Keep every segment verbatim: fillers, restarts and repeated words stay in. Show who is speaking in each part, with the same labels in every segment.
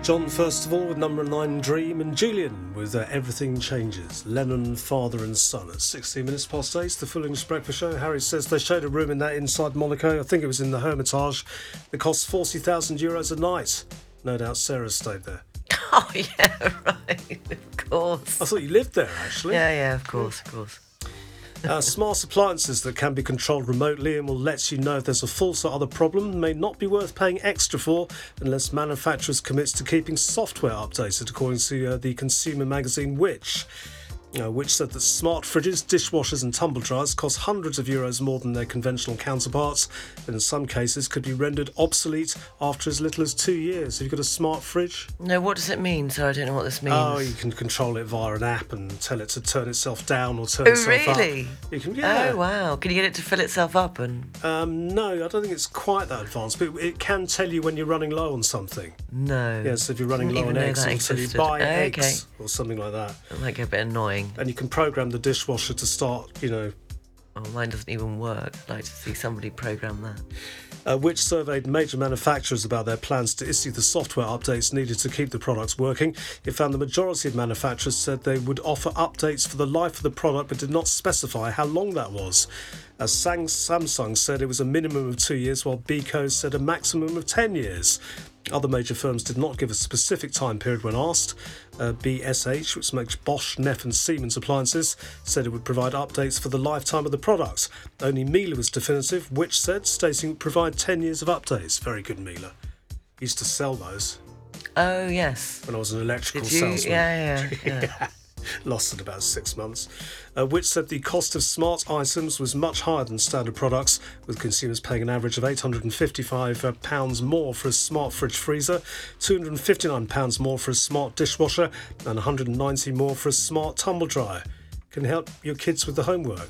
Speaker 1: John, first of all, with number nine, Dream, and Julian with uh, Everything Changes. Lennon, Father and Son at sixteen minutes past eight, the Full English Breakfast Show. Harry says they showed a room in that inside Monaco, I think it was in the Hermitage, that costs forty thousand euros a night. No doubt Sarah stayed there.
Speaker 2: Oh, yeah, right, of course.
Speaker 1: I thought you lived there, actually.
Speaker 2: Yeah, yeah, of course, of course.
Speaker 1: Uh, smart appliances that can be controlled remotely and will let you know if there's a fault or other problem may not be worth paying extra for unless manufacturers commit to keeping software updated, according to uh, the consumer magazine Which. Uh, which said that smart fridges, dishwashers and tumble dryers cost hundreds of euros more than their conventional counterparts, and in some cases could be rendered obsolete after as little as two years. Have you got a smart fridge?
Speaker 2: No, what does it mean? So I don't know what this means.
Speaker 1: Oh, you can control it via an app and tell it to turn itself down or turn
Speaker 2: Oh,
Speaker 1: itself up.
Speaker 2: really?
Speaker 1: You can, yeah.
Speaker 2: Oh, wow. Can you get it to fill itself up? And
Speaker 1: Um, no, I don't think it's quite that advanced, but it can tell you when you're running low on something.
Speaker 2: No.
Speaker 1: Yes, yeah, so if you're running
Speaker 2: Didn't
Speaker 1: low on
Speaker 2: even know
Speaker 1: eggs,
Speaker 2: that
Speaker 1: it'll tell you
Speaker 2: existed.
Speaker 1: buy
Speaker 2: Oh,
Speaker 1: eggs
Speaker 2: okay.
Speaker 1: or something like that.
Speaker 2: That might get a bit annoying.
Speaker 1: And you can program the dishwasher to start, you know.
Speaker 2: Oh, mine doesn't even work. I'd like to see somebody program that.
Speaker 1: Uh, which surveyed major manufacturers about their plans to issue the software updates needed to keep the products working. It found the majority of manufacturers said they would offer updates for the life of the product but did not specify how long that was. As Samsung said it was a minimum of two years, while B Co said a maximum of ten years. Other major firms did not give a specific time period when asked. Uh, B S H, which makes Bosch, Neff and Siemens appliances, said it would provide updates for the lifetime of the products. Only Miele was definitive, which said, stating it would provide ten years of updates. Very good, Miele. Used to sell those
Speaker 2: Oh, yes.
Speaker 1: when I was an electrical
Speaker 2: Did you?
Speaker 1: salesman.
Speaker 2: Yeah, yeah, yeah.
Speaker 1: Yeah. Lost in about six months. Uh, which said the cost of smart items was much higher than standard products, with consumers paying an average of eight hundred fifty-five pounds more for a smart fridge freezer, two hundred fifty-nine pounds more for a smart dishwasher, and one hundred ninety more for a smart tumble dryer. Can help your kids with the homework.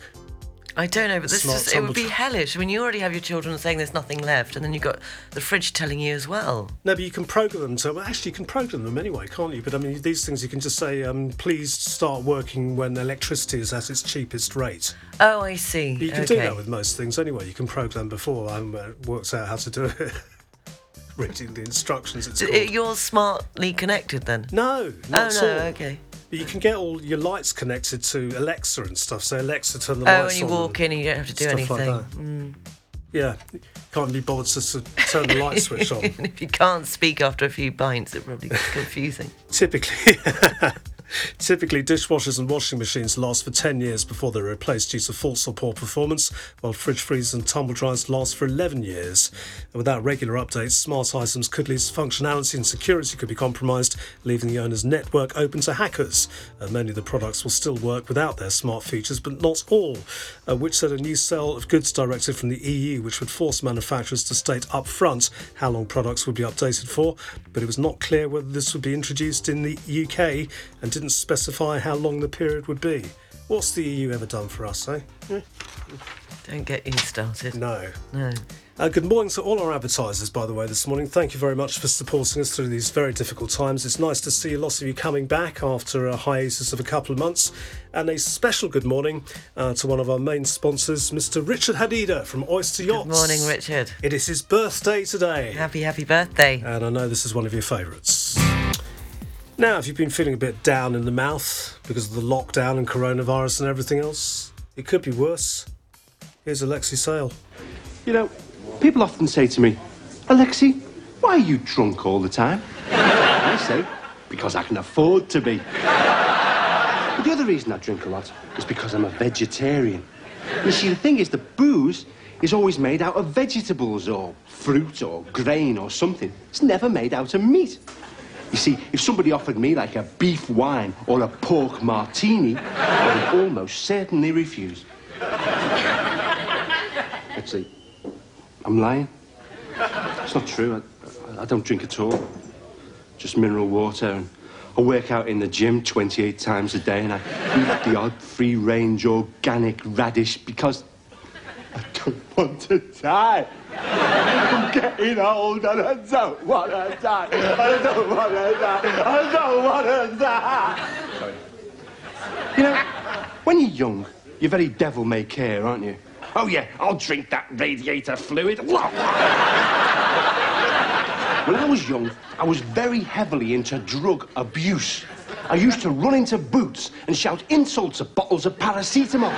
Speaker 2: I don't know, but this
Speaker 1: Smart
Speaker 2: just, it would be
Speaker 1: tumble-
Speaker 2: hellish. I mean, you already have your children saying there's nothing left, and then you've got the fridge telling you as well.
Speaker 1: No, but you can program them to. Well, actually, you can program them anyway, can't you? But I mean, these things you can just say, um, please start working when electricity is at its cheapest rate.
Speaker 2: Oh, I see.
Speaker 1: You can
Speaker 2: okay.
Speaker 1: do that with most things anyway. You can program before um, it works out how to do it. Reading the instructions. It's
Speaker 2: D-
Speaker 1: called.
Speaker 2: You're smartly connected then?
Speaker 1: No, not
Speaker 2: oh,
Speaker 1: at
Speaker 2: no,
Speaker 1: all.
Speaker 2: okay.
Speaker 1: But you can get all your lights connected to Alexa and stuff. So Alexa, turn the
Speaker 2: Oh,
Speaker 1: lights
Speaker 2: when you
Speaker 1: on.
Speaker 2: walk in and you don't have to do
Speaker 1: stuff
Speaker 2: anything.
Speaker 1: like that.
Speaker 2: Mm.
Speaker 1: Yeah, can't be bothered to, to turn the light switch on.
Speaker 2: If you can't speak after a few pints, it probably gets confusing.
Speaker 1: Typically, typically dishwashers and washing machines last for ten years before they're replaced due to faults or poor performance, while fridge freezers and tumble dryers last for eleven years. And without regular updates, smart items could lose functionality and security could be compromised, leaving the owner's network open to hackers. Uh, many of the products will still work without their smart features, but not all, uh, which said a new sale of goods directive from the E U, which would force manufacturers to state up front how long products would be updated for, but it was not clear whether this would be introduced in the U K and didn't specify how long the period would be. What's the E U ever done for us, eh? Yeah.
Speaker 2: Don't get you started.
Speaker 1: No.
Speaker 2: No.
Speaker 1: Uh, good morning to all our advertisers, by the way, this morning. Thank you very much for supporting us through these very difficult times. It's nice to see lots of you coming back after a hiatus of a couple of months. And a special good morning uh, to one of our main sponsors, Mister Richard Hadida from Oyster Yachts.
Speaker 2: Good morning, Richard.
Speaker 1: It is his birthday today.
Speaker 2: Happy, happy birthday.
Speaker 1: And I know this is one of your favourites. Now, if you've been feeling a bit down in the mouth because of the lockdown and coronavirus and everything else, it could be worse. Here's Alexi Sale.
Speaker 3: You know, people often say to me, Alexi, why are you drunk all the time? I say, because I can afford to be. But the other reason I drink a lot is because I'm a vegetarian. You see, the thing is, the booze is always made out of vegetables or fruit or grain or something. It's never made out of meat. You see, if somebody offered me like a beef wine or a pork martini, I would almost certainly refuse. Actually, I'm lying. It's not true. I, I don't drink at all. Just mineral water. And I work out in the gym twenty-eight times a day and I eat the odd free-range organic radish because I don't want to die. I'm getting old and I don't want to die. I don't want to die. I don't want to die. Sorry. You know, when you're young, you're very devil-may-care, aren't you? Oh, yeah, I'll drink that radiator fluid. When I was young, I was very heavily into drug abuse. I used to run into Boots and shout insults at bottles of paracetamol.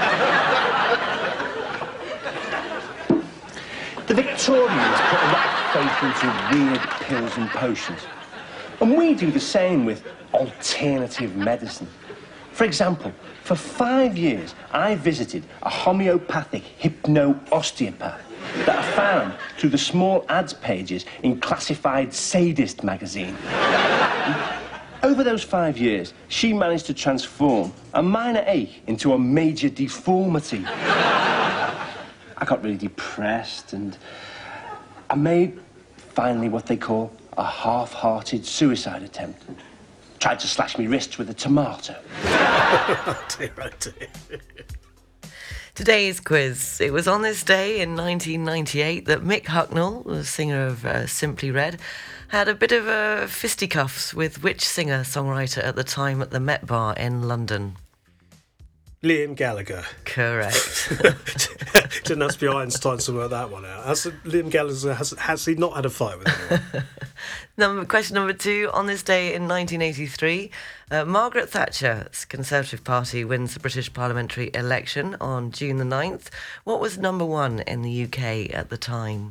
Speaker 3: The Victorians put a lot of faith into weird pills and potions. And we do the same with alternative medicine. For example, for five years, I visited a homeopathic hypno-osteopath that I found through the small ads pages in Classified Sadist magazine. Over those five years, she managed to transform a minor ache into a major deformity. I got really depressed and I made, finally, what they call a half-hearted suicide attempt. Tried to slash me wrists with a tomato.
Speaker 1: Oh dear, oh dear.
Speaker 2: Today's quiz. It was on this day in nineteen ninety-eight that Mick Hucknall, the singer of uh, Simply Red, had a bit of a fisticuffs with which singer-songwriter at the time at the Met Bar in London?
Speaker 1: Liam Gallagher.
Speaker 2: Correct.
Speaker 1: Didn't have to be Einstein to work that one out. Has Liam Gallagher, has, has he not had a fight with anyone?
Speaker 2: Number, question number two. On this day in nineteen eighty-three, uh, Margaret Thatcher's Conservative Party wins the British parliamentary election on June the ninth. What was number one in the U K at the time?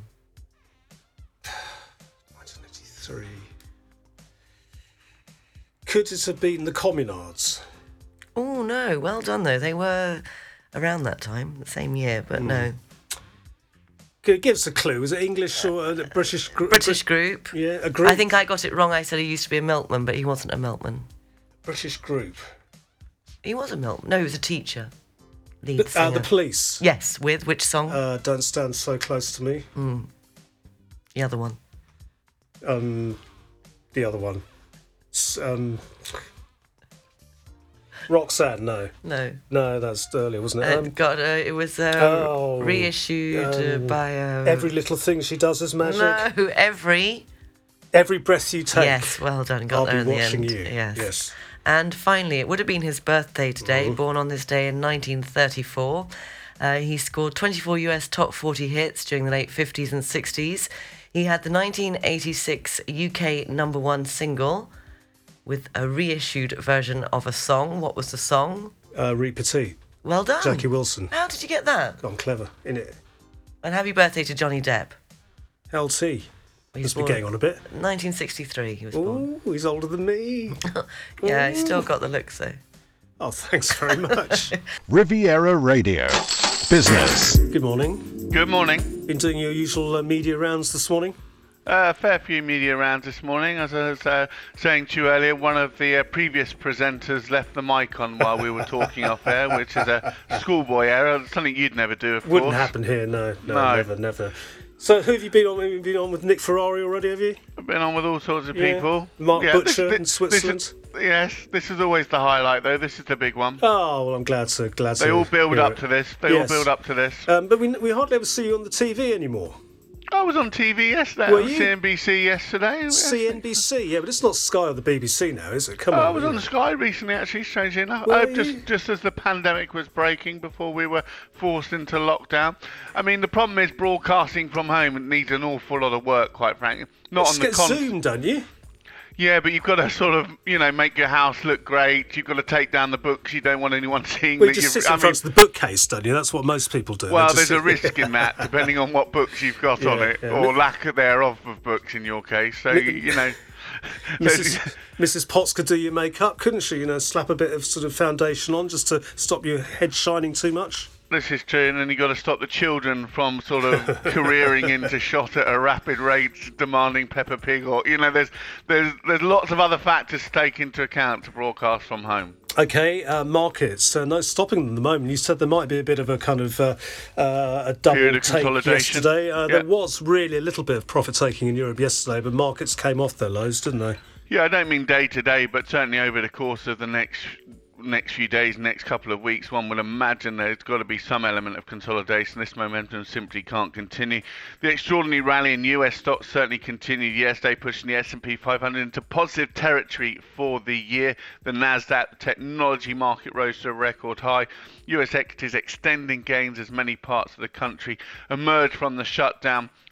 Speaker 1: nineteen eighty-three. Could it have been the Communards?
Speaker 2: Oh, no. Well done, though. They were around that time, the same year, but mm. no.
Speaker 1: Give us a clue. Was it English or a British group?
Speaker 2: British group.
Speaker 1: Yeah, a group.
Speaker 2: I think I got it wrong. I said he used to be a milkman, but he wasn't a milkman.
Speaker 1: British group.
Speaker 2: He was a milkman. No, he was a teacher. Lead
Speaker 1: the,
Speaker 2: singer.
Speaker 1: Uh, the Police.
Speaker 2: Yes, with which song?
Speaker 1: Uh, Don't Stand So Close to Me.
Speaker 2: Mm. The other one.
Speaker 1: Um, the other one. S- Um... Roxanne, no.
Speaker 2: No.
Speaker 1: No, that's earlier, wasn't it?
Speaker 2: Uh,
Speaker 1: Um,
Speaker 2: God, uh, it was uh,
Speaker 1: oh,
Speaker 2: reissued
Speaker 1: um,
Speaker 2: uh, by... Uh,
Speaker 1: Every Little Thing She Does Is Magic.
Speaker 2: No, Every...
Speaker 1: Every Breath You Take.
Speaker 2: Yes, well done. Got
Speaker 1: I'll
Speaker 2: there
Speaker 1: be
Speaker 2: in the
Speaker 1: watching
Speaker 2: end.
Speaker 1: you.
Speaker 2: Yes.
Speaker 1: yes.
Speaker 2: And finally, it would have been his birthday today,
Speaker 1: Mm-hmm.
Speaker 2: born on this day in nineteen thirty-four. Uh, he scored twenty-four U S top forty hits during the late fifties and sixties. He had the nineteen eighty-six U K number one single with a reissued version of a song. What was the song?
Speaker 1: Uh, Reet Petit.
Speaker 2: Well done.
Speaker 1: Jackie Wilson.
Speaker 2: How did you get that?
Speaker 1: I'm clever, innit?
Speaker 2: And happy birthday to Johnny Depp.
Speaker 1: L T.
Speaker 2: He's
Speaker 1: Must be
Speaker 2: born
Speaker 1: getting on a bit.
Speaker 2: nineteen sixty-three he was born.
Speaker 1: Ooh, he's older than me.
Speaker 2: Yeah, he's still got the looks though.
Speaker 1: Oh, thanks very much.
Speaker 4: Riviera Radio. Business.
Speaker 1: Good morning.
Speaker 5: Good morning.
Speaker 1: Been doing your usual uh, media rounds this morning?
Speaker 5: A uh, fair few media rounds this morning. As I was uh, saying to you earlier, one of the uh, previous presenters left the mic on while we were talking off air, which is a schoolboy error, something you'd never do, of
Speaker 1: Wouldn't
Speaker 5: course.
Speaker 1: happen here, no, no,
Speaker 5: No.
Speaker 1: never, never. So who have you been on? Have you been on with Nick Ferrari already, have you?
Speaker 5: I've been on with all sorts of
Speaker 1: Yeah.
Speaker 5: people.
Speaker 1: Mark
Speaker 5: Yeah,
Speaker 1: Butcher
Speaker 5: this-
Speaker 1: in
Speaker 5: this-
Speaker 1: Switzerland.
Speaker 5: This is, yes, this is always the highlight, though. This is the big one.
Speaker 1: Oh, well, I'm glad to, glad
Speaker 5: They
Speaker 1: to
Speaker 5: all build
Speaker 1: hear
Speaker 5: up
Speaker 1: it.
Speaker 5: to this. They
Speaker 1: Yes.
Speaker 5: all build up to this.
Speaker 1: Um, but we, we hardly ever see you on the T V anymore.
Speaker 5: I was on T V yesterday.
Speaker 1: Were
Speaker 5: I was
Speaker 1: you?
Speaker 5: C N B C yesterday.
Speaker 1: C N B C, yeah, but it's not Sky or the B B C now, is it? Come
Speaker 5: Oh,
Speaker 1: on.
Speaker 5: I was on Sky recently, actually, strangely enough.
Speaker 1: Were
Speaker 5: Uh,
Speaker 1: you?
Speaker 5: just just as the pandemic was breaking before we were forced into lockdown. I mean, the problem is broadcasting from home needs an awful lot of work, quite frankly. Not
Speaker 1: Just
Speaker 5: on the
Speaker 1: get
Speaker 5: con-
Speaker 1: Zoom, don't you?
Speaker 5: Yeah, but you've got to sort of, you know, make your house look great. You've got to take down the books. You don't want anyone seeing
Speaker 1: Well, you
Speaker 5: that
Speaker 1: just
Speaker 5: you've...
Speaker 1: sit in
Speaker 5: I
Speaker 1: front
Speaker 5: mean,
Speaker 1: of the bookcase, don't you? That's what most people do.
Speaker 5: well,
Speaker 1: They just
Speaker 5: there's a
Speaker 1: sit-
Speaker 5: risk in that, depending on what books you've got on
Speaker 1: Yeah,
Speaker 5: it,
Speaker 1: yeah.
Speaker 5: or lack thereof of books in your case. So, you, you know...
Speaker 1: Missus Missus Potts could do your makeup, couldn't she? You know, slap a bit of sort of foundation on just to stop your head shining too much.
Speaker 5: This is true, and then you've got to stop the children from sort of careering into shot at a rapid rate, demanding Peppa Pig, or you know, there's there's there's lots of other factors to take into account to broadcast from home.
Speaker 1: Okay, uh, markets. Uh, no stopping them at the moment. You said there might be a bit of a kind of uh, uh, a double
Speaker 5: Period of
Speaker 1: take
Speaker 5: consolidation.
Speaker 1: yesterday. Uh,
Speaker 5: Yeah.
Speaker 1: There was really a little bit of profit taking in Europe yesterday, but markets came off their lows, didn't they?
Speaker 5: Yeah, I don't mean day to day, but certainly over the course of the next next few days, next couple of weeks, one would imagine there's got to be some element of consolidation. This momentum simply can't continue. The extraordinary rally in U S stocks certainly continued yesterday, pushing the S and P five hundred into positive territory for the year. The Nasdaq technology market rose to a record high. U S equities extending gains as many parts of the country emerged from the shutdown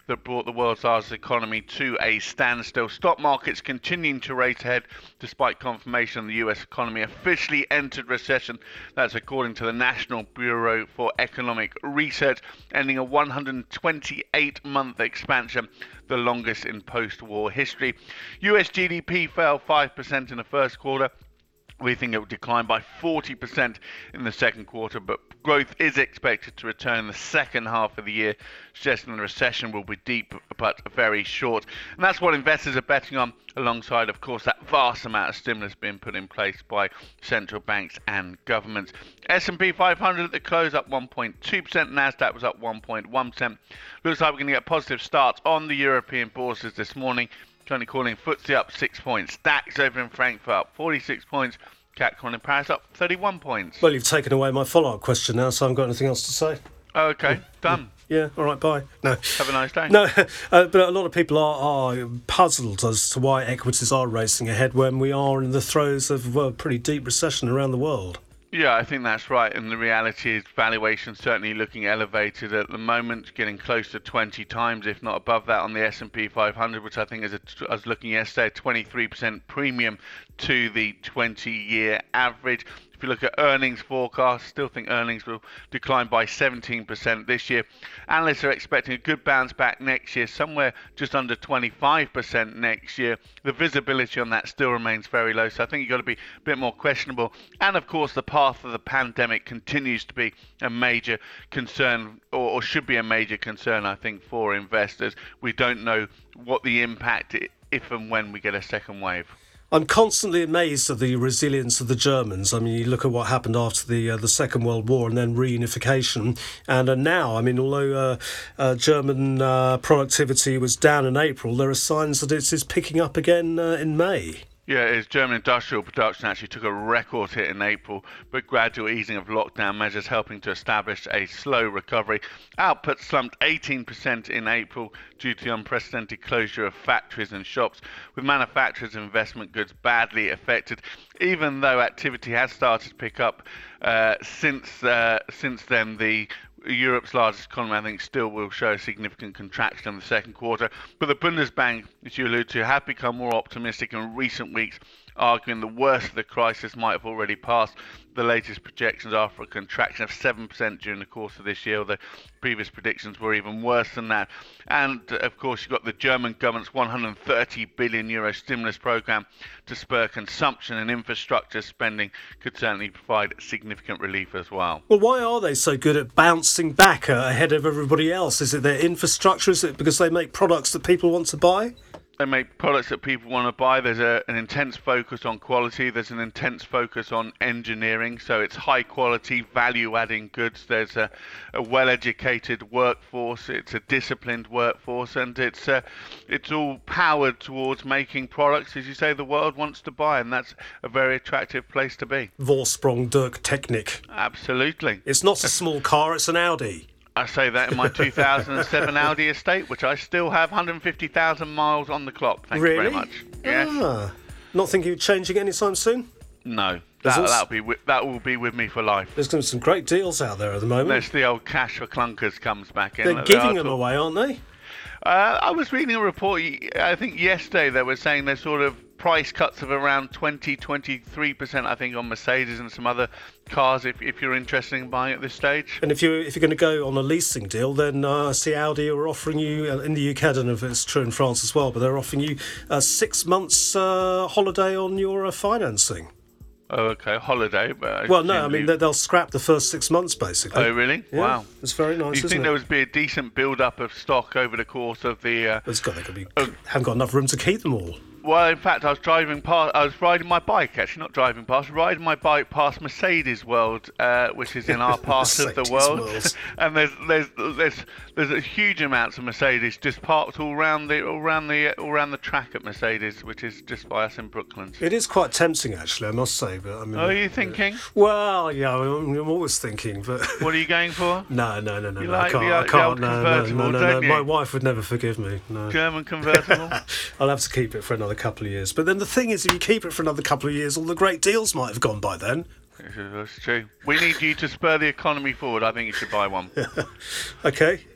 Speaker 5: that brought the world's largest economy to a standstill. Stock markets continuing to race ahead despite confirmation the U S economy officially entered recession. That's according to the National Bureau for Economic Research, ending a one hundred twenty-eight month expansion, the longest in post-war history. U S G D P fell five percent in the first quarter. We think it will decline by forty percent in the second quarter, but growth is expected to return in the second half of the year, suggesting the recession will be deep but very short. And that's what investors are betting on, alongside, of course, that vast amount of stimulus being put in place by central banks and governments. S and P five hundred at the close up one point two percent, NASDAQ was up one point one percent. Looks like we're going to get positive starts on the European bourses this morning. Currently calling F T S E up six points. DAX over in Frankfurt up forty-six points. C A C calling in Paris up thirty-one points.
Speaker 1: Well, you've taken away my follow-up question now, so I haven't got anything else to say.
Speaker 5: Oh, okay, done.
Speaker 1: Yeah, all right, bye. No.
Speaker 5: Have a nice day.
Speaker 1: No, uh, but a lot of people are, are puzzled as to why equities are racing ahead when we are in the throes of a pretty deep recession around the world.
Speaker 5: Yeah, I think that's right. And the reality is valuation certainly looking elevated at the moment, getting close to twenty times, if not above that, on the S and P five hundred, which I think is, a, I was looking yesterday, a twenty-three percent premium to the twenty-year average. If you look at earnings forecasts, still think earnings will decline by seventeen percent this year. Analysts are expecting a good bounce back next year, somewhere just under twenty-five percent next year. The visibility on that still remains very low, so I think you've got to be a bit more questionable. And of course, the path of the pandemic continues to be a major concern, or, or should be a major concern, I think, for investors. We don't know what the impact is if and when we get a second wave.
Speaker 1: I'm constantly amazed at the resilience of the Germans. I mean, you look at what happened after the uh, the Second World War and then reunification. And uh, now, I mean, although uh, uh, German uh, productivity was down in April, there are signs that it is picking up again uh, in May.
Speaker 5: Yeah, as German industrial production actually took a record hit in April, but gradual easing of lockdown measures helping to establish a slow recovery. Output slumped eighteen percent in April due to the unprecedented closure of factories and shops, with manufacturers and investment goods badly affected, even though activity has started to pick up uh, since uh, since then. The Europe's largest economy, I think, still will show a significant contraction in the second quarter. But the Bundesbank, as you allude to, have become more optimistic in recent weeks, arguing the worst of the crisis might have already passed. The latest projections are for a contraction of seven percent during the course of this year, although previous predictions were even worse than that. And, of course, you've got the German government's one hundred thirty billion euro stimulus programme to spur consumption, and infrastructure spending could certainly provide significant relief as well.
Speaker 1: Well, why are they so good at bouncing back uh, ahead of everybody else? Is it their infrastructure? Is it because they make products that people want to buy?
Speaker 5: They make products that people want to buy. There's a, an intense focus on quality. There's an intense focus on engineering. So it's high quality, value adding goods. There's a, a well-educated workforce. It's a disciplined workforce, and it's uh, it's all powered towards making products, as you say, the world wants to buy, and that's a very attractive place to be.
Speaker 1: Vorsprung durch Technik.
Speaker 5: Absolutely.
Speaker 1: It's not a small car, it's an Audi.
Speaker 5: I say that in my two thousand seven Audi estate, which I still have one hundred fifty thousand miles on the clock. Thank
Speaker 1: really?
Speaker 5: you very much. Yes.
Speaker 1: Ah, not thinking of changing anytime soon?
Speaker 5: No. That,
Speaker 1: also,
Speaker 5: that'll be with, that will be with me for life.
Speaker 1: There's going to be some great deals out there at the moment.
Speaker 5: Unless the old cash for clunkers comes back in.
Speaker 1: They're giving them away, aren't they?
Speaker 5: Uh, I was reading a report, I think yesterday, they were saying they're sort of price cuts of around twenty, twenty-three percent, I think, on Mercedes and some other cars, if, if you're interested in buying at this stage.
Speaker 1: And if, you, if you're going to go on a leasing deal, then uh, I see Audi are offering you, uh, in the U K, I don't know if it's true in France as well, but they're offering you a six months uh, holiday on your uh, financing.
Speaker 5: Oh, okay, holiday. But
Speaker 1: well, no, I mean, they'll scrap the first six months, basically.
Speaker 5: Oh, really?
Speaker 1: Yeah,
Speaker 5: wow.
Speaker 1: It's very nice,
Speaker 5: Do you
Speaker 1: isn't
Speaker 5: think
Speaker 1: it?
Speaker 5: there would be a decent build-up of stock over the course of the... Uh,
Speaker 1: it's got, they could be, haven't got enough room to keep them all.
Speaker 5: Well, in fact, I was driving past. I was riding my bike, actually, not driving past. Riding my bike past Mercedes World, uh, which is in our part of the world, and there's there's there's there's a huge amounts of Mercedes just parked all around the all around the all around the track at Mercedes, which is just by us in Brooklands.
Speaker 1: It is quite tempting, actually, I must say. But I mean,
Speaker 5: oh, are you thinking?
Speaker 1: Uh, well, yeah, I'm, I'm always thinking, but
Speaker 5: what are you going for?
Speaker 1: no, no, no, no,
Speaker 5: you
Speaker 1: no
Speaker 5: like
Speaker 1: I can't.
Speaker 5: The,
Speaker 1: I can't.
Speaker 5: the
Speaker 1: No, no, no, no, no.
Speaker 5: You?
Speaker 1: My wife would never forgive me. No.
Speaker 5: German convertible.
Speaker 1: I'll have to keep it for another couple of years. But then the thing is, if you keep it for another couple of years, all the great deals might have gone by then.
Speaker 5: That's true. We need you to spur the economy forward. I think you should buy one.
Speaker 1: Okay.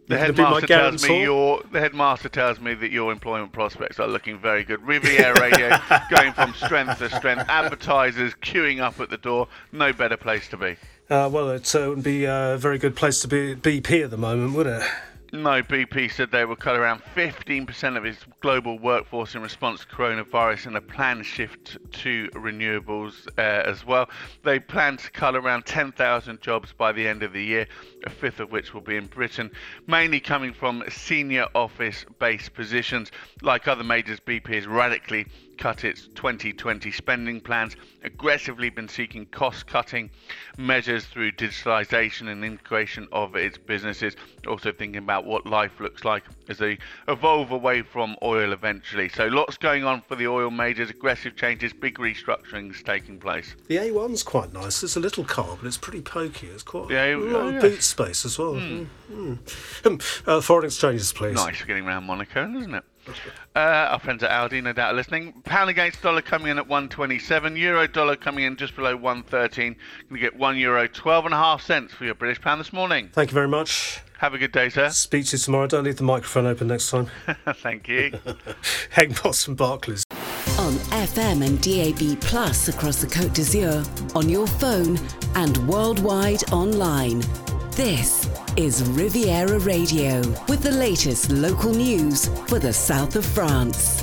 Speaker 5: The
Speaker 1: You're gonna be my
Speaker 5: headmaster tells me
Speaker 1: guarantor?
Speaker 5: your the headmaster tells me that your employment prospects are looking very good. Riviera Radio going from strength to strength. Advertisers queuing up at the door. No better place to be.
Speaker 1: Uh, well, it uh, wouldn't be a very good place to be at B P at the moment, would it?
Speaker 5: No, B P said they will cut around fifteen percent of its global workforce in response to coronavirus and a planned shift to renewables uh, as well. They plan to cut around ten thousand jobs by the end of the year, a fifth of which will be in Britain, mainly coming from senior office-based positions. Like other majors, B P has radically cut its twenty twenty spending plans, aggressively been seeking cost-cutting measures through digitalisation and integration of its businesses, also thinking about what life looks like as they evolve away from oil eventually. So lots going on for the oil majors, aggressive changes, big restructurings taking place.
Speaker 1: The A one's quite nice. It's a little car, but it's pretty pokey. It's quite
Speaker 5: Yeah,
Speaker 1: a lot
Speaker 5: oh,
Speaker 1: of
Speaker 5: yeah.
Speaker 1: boot space as well. Mm. Mm. Um, uh, foreign exchanges, please.
Speaker 5: Nice getting around Monaco, isn't it? Uh, our friends at Aldi, no doubt, are listening. Pound against dollar coming in at one twenty-seven. Euro dollar coming in just below one thirteen. Going to get one euro twelve and a half cents for your British pound this morning.
Speaker 1: Thank you very much.
Speaker 5: Have a good day, sir.
Speaker 1: Speak to you tomorrow. Don't leave the microphone open next time.
Speaker 5: Thank you.
Speaker 1: Hang Boss from Barclays.
Speaker 6: On F M and D A B Plus across the Côte d'Azur, on your phone and worldwide online. This is Riviera Radio with the latest local news for the south of France.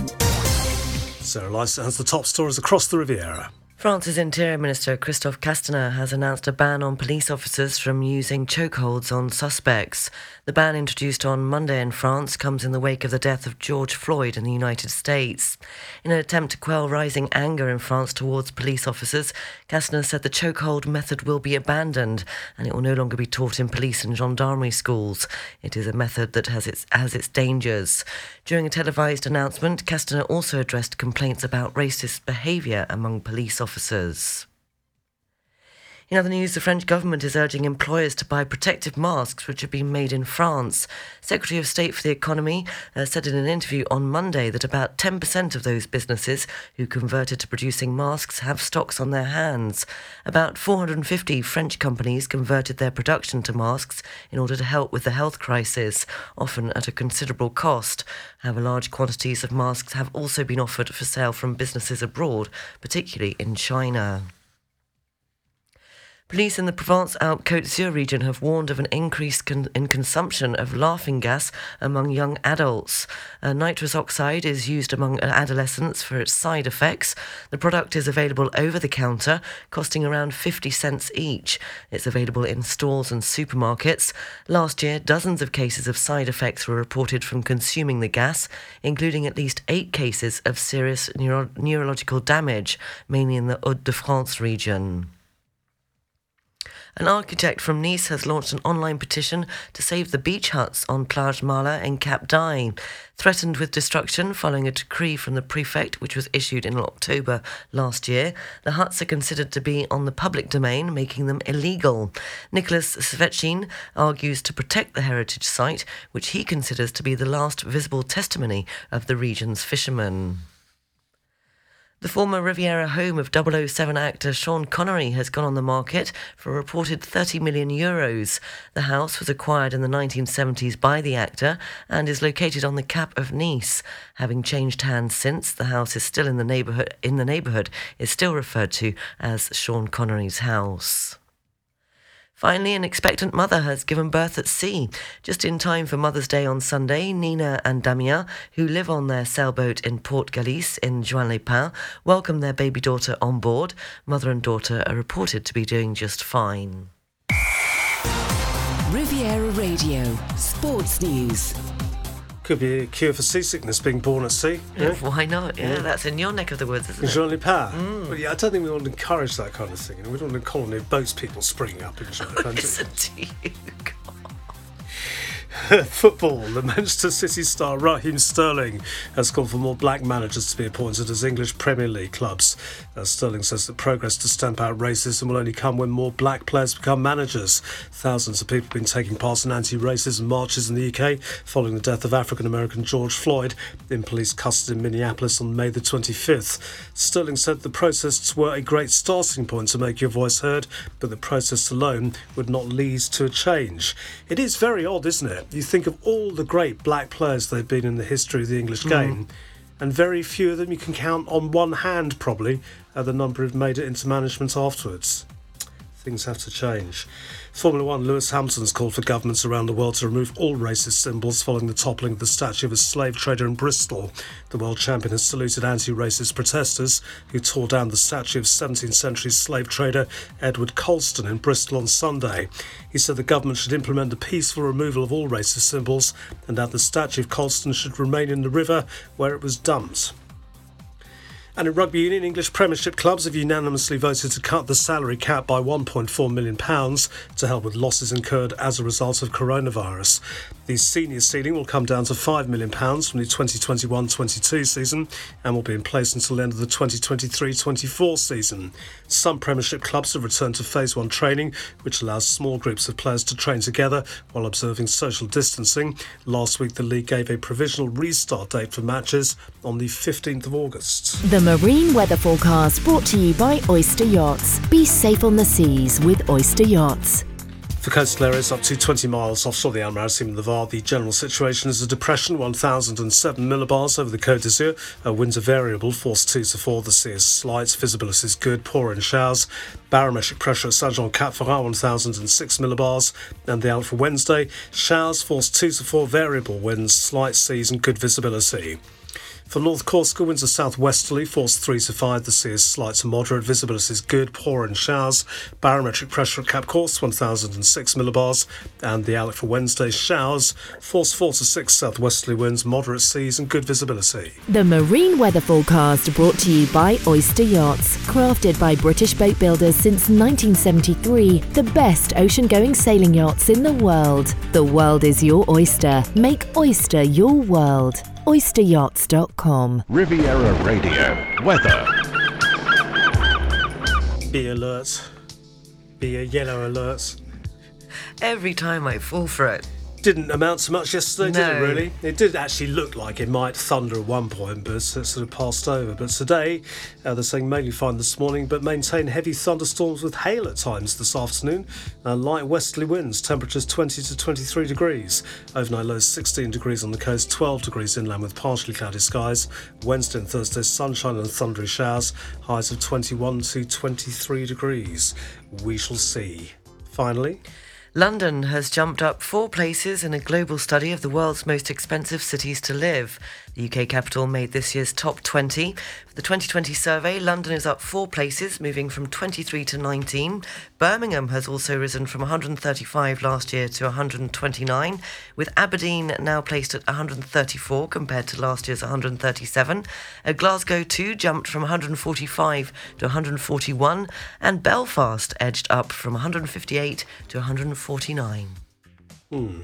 Speaker 1: Sarah Lyson has the top stories across the Riviera.
Speaker 2: France's Interior Minister Christophe Castaner has announced a ban on police officers from using chokeholds on suspects. The ban, introduced on Monday in France, comes in the wake of the death of George Floyd in the United States. In an attempt to quell rising anger in France towards police officers, Castaner said the chokehold method will be abandoned and it will no longer be taught in police and gendarmerie schools. It is a method that has its, has its dangers. During a televised announcement, Castaner also addressed complaints about racist behaviour among police officers. Officers. In other news, the French government is urging employers to buy protective masks which have been made in France. Secretary of State for the Economy uh, said in an interview on Monday that about ten percent of those businesses who converted to producing masks have stocks on their hands. About four hundred fifty French companies converted their production to masks in order to help with the health crisis, often at a considerable cost. However, large quantities of masks have also been offered for sale from businesses abroad, particularly in China. Police in the Provence-Alpes Côte d'Azur region have warned of an increase con- in consumption of laughing gas among young adults. Uh, nitrous oxide is used among adolescents for its side effects. The product is available over the counter, costing around fifty cents each. It's available in stores and supermarkets. Last year, dozens of cases of side effects were reported from consuming the gas, including at least eight cases of serious neuro- neurological damage, mainly in the Hauts-de-France region. An architect from Nice has launched an online petition to save the beach huts on Plage Mala in Cap d'Aille. Threatened with destruction following a decree from the prefect which was issued in October last year, the huts are considered to be on the public domain, making them illegal. Nicholas Svechin argues to protect the heritage site, which he considers to be the last visible testimony of the region's fishermen. The former Riviera home of double oh seven actor Sean Connery has gone on the market for a reported thirty million euros. The house was acquired in the nineteen seventies by the actor and is located on the Cap of Nice. Having changed hands since, the house is still in the neighbourhood. In the neighbourhood, is still referred to as Sean Connery's house. Finally, an expectant mother has given birth at sea. Just in time for Mother's Day on Sunday, Nina and Damien, who live on their sailboat in Port Galice in Juan-les-Pins, welcome their baby daughter on board. Mother and daughter are reported to be doing just fine.
Speaker 6: Riviera Radio, Sports News.
Speaker 1: Could be a cure for seasickness being born at sea. Yeah?
Speaker 2: Why not? Yeah, that's in your neck of the woods, isn't it?
Speaker 1: Jean-Les-Pins. Mm. But yeah, I don't think we want to encourage that kind of thing. You know, we don't want a colony of boats people springing up in Jean-Les-Pins.
Speaker 2: Listen to you, God.
Speaker 1: Football. The Manchester City star Raheem Sterling has called for more black managers to be appointed as English Premier League clubs. Uh, Sterling says that progress to stamp out racism will only come when more black players become managers. Thousands of people have been taking part in anti-racism marches in the U K following the death of African-American George Floyd in police custody in Minneapolis on May the twenty-fifth. Sterling said the protests were a great starting point to make your voice heard, but the protests alone would not lead to a change. It is very odd, isn't it? you think of all the great black players they've been in the history of the English
Speaker 2: Mm.
Speaker 1: game, and very few of them you can count on one hand, probably, uh, the number who've made it into management afterwards. Things have to change. Formula One, Lewis Hamilton's called for governments around the world to remove all racist symbols following the toppling of the statue of a slave trader in Bristol. The world champion has saluted anti-racist protesters who tore down the statue of seventeenth century slave trader Edward Colston in Bristol on Sunday. He said the government should implement a peaceful removal of all racist symbols and that the statue of Colston should remain in the river where it was dumped. And in rugby union, English Premiership clubs have unanimously voted to cut the salary cap by one point four million pounds to help with losses incurred as a result of coronavirus. The senior ceiling will come down to five million pounds from the twenty twenty-one twenty-two season and will be in place until the end of the twenty twenty-three twenty-four season. Some Premiership clubs have returned to Phase one training, which allows small groups of players to train together while observing social distancing. Last week, the league gave a provisional restart date for matches on the fifteenth of August.
Speaker 7: The Marine Weather Forecast brought to you by Oyster Yachts. Be safe on the seas with Oyster Yachts.
Speaker 1: For coastal areas up to twenty miles offshore the Almaraz and the Var, the general situation is a depression, one thousand seven millibars over the Côte d'Azur. Uh, winds are variable, force two to four. The sea is slight, visibility is good, pouring showers. Barometric pressure at Saint-Jean-Cap-Ferrat, one thousand six millibars. And the outlook for Wednesday, showers, force two to four, variable winds, slight seas and good visibility. For North Corsica, winds are southwesterly, force three to five. The sea is slight to moderate, visibility is good, pouring showers. Barometric pressure at Cap Corse, one thousand six millibars. And the outlook for Wednesday, showers, force four to six, southwesterly winds, moderate seas and good visibility.
Speaker 7: The Marine Weather Forecast brought to you by Oyster Yachts. Crafted by British boat builders since nineteen seventy-three, the best ocean-going sailing yachts in the world. The world is your oyster. Make Oyster your world. oyster yachts dot com.
Speaker 4: Riviera Radio. Weather.
Speaker 1: Be alert. Be a yellow alert.
Speaker 2: Every time I fall for it.
Speaker 1: Didn't amount to much yesterday, did
Speaker 2: No.
Speaker 1: it really? It did actually look like it might thunder at one point, but it sort of passed over. But today, uh, they're saying mainly fine this morning, but maintain heavy thunderstorms with hail at times this afternoon. Uh, light westerly winds, temperatures twenty to twenty-three degrees. Overnight lows sixteen degrees on the coast, twelve degrees inland with partially cloudy skies. Wednesday and Thursday, sunshine and thundery showers, highs of twenty-one to twenty-three degrees. We shall see. Finally,
Speaker 2: London has jumped up four places in a global study of the world's most expensive cities to live. The U K capital made this year's top twenty. For the twenty twenty survey, London is up four places, moving from twenty-three to nineteen. Birmingham has also risen from one hundred thirty-five last year to one hundred twenty-nine, with Aberdeen now placed at one hundred thirty-four compared to last year's one hundred thirty-seven. Uh, Glasgow too jumped from one hundred forty-five to one hundred forty-one, and Belfast edged up from one hundred fifty-eight to one hundred forty-nine.
Speaker 1: Hmm.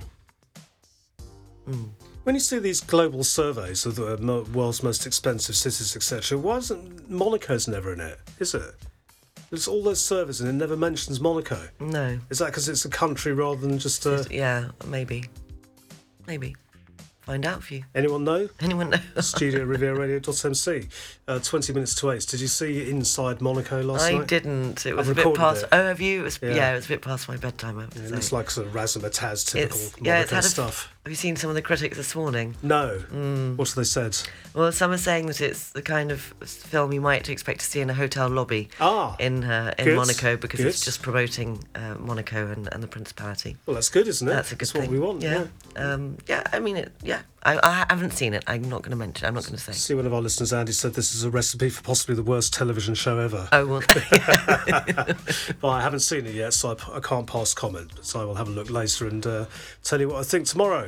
Speaker 1: Hmm. When you see these global surveys of the mo- world's most expensive cities, et cetera, why isn't Monaco's never in it? Is it? There's all those surveys and it never mentions Monaco.
Speaker 2: No.
Speaker 1: Is that because it's a country rather than just a...
Speaker 2: Yeah, maybe. Maybe. Find out for you.
Speaker 1: Anyone know?
Speaker 2: Anyone know?
Speaker 1: Studio Riviera Radio dot M C. Uh, twenty minutes to eight. Did you see Inside Monaco last
Speaker 2: I
Speaker 1: night?
Speaker 2: didn't. It was
Speaker 1: I've
Speaker 2: a bit
Speaker 1: recorded
Speaker 2: past.
Speaker 1: it.
Speaker 2: Oh, have you? It was, yeah.
Speaker 1: Yeah.
Speaker 2: it was a bit past my bedtime. I have to
Speaker 1: Yeah, it
Speaker 2: say.
Speaker 1: looks like sort of Razzmatazz typical
Speaker 2: It's,
Speaker 1: Monaco
Speaker 2: yeah, it's had a,
Speaker 1: stuff.
Speaker 2: Have you seen some of the critics this morning?
Speaker 1: No.
Speaker 2: Mm.
Speaker 1: What have they said?
Speaker 2: Well, some are saying that it's the kind of film you might expect to see in a hotel lobby
Speaker 1: Ah,
Speaker 2: in uh, in
Speaker 1: good,
Speaker 2: Monaco because
Speaker 1: good.
Speaker 2: it's just promoting uh, Monaco and, and the Principality.
Speaker 1: Well, that's good, isn't it?
Speaker 2: That's a good
Speaker 1: That's
Speaker 2: thing.
Speaker 1: what we want.
Speaker 2: Yeah,
Speaker 1: Yeah.
Speaker 2: um, yeah. I mean, it, yeah. I, I haven't seen it. I'm not going to mention. I'm not going to say.
Speaker 1: See, one of our listeners, Andy, said this is a recipe for possibly the worst television show ever.
Speaker 2: Oh well.
Speaker 1: Well, I haven't seen it yet, so I, I can't pass comment. So I will have a look later and uh, tell you what I think tomorrow.